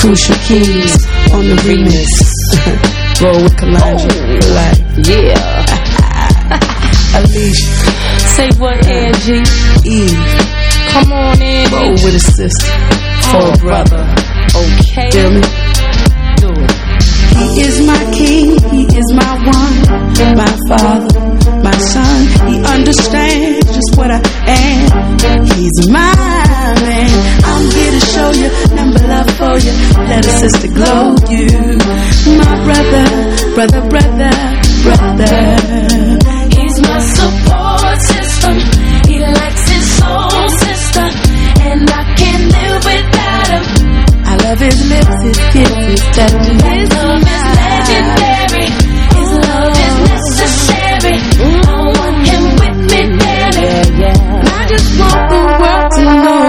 Crucial Keys on the remix. Roll with Kalanja. Like, yeah. Alicia. Say what, Angie? Eve. Come on, Angie. Roll with a sister. For a brother. Okay. Feel me? Do it. He is my king. He is my one. My father. My son. He understands just what I am. He's my man. I'm here to show you. Number love for you. Let a sister glow you. My brother. Brother, brother, brother. He's my support system. He likes his soul sister, and I can't live without him. I love his lips, his kiss, his touch, his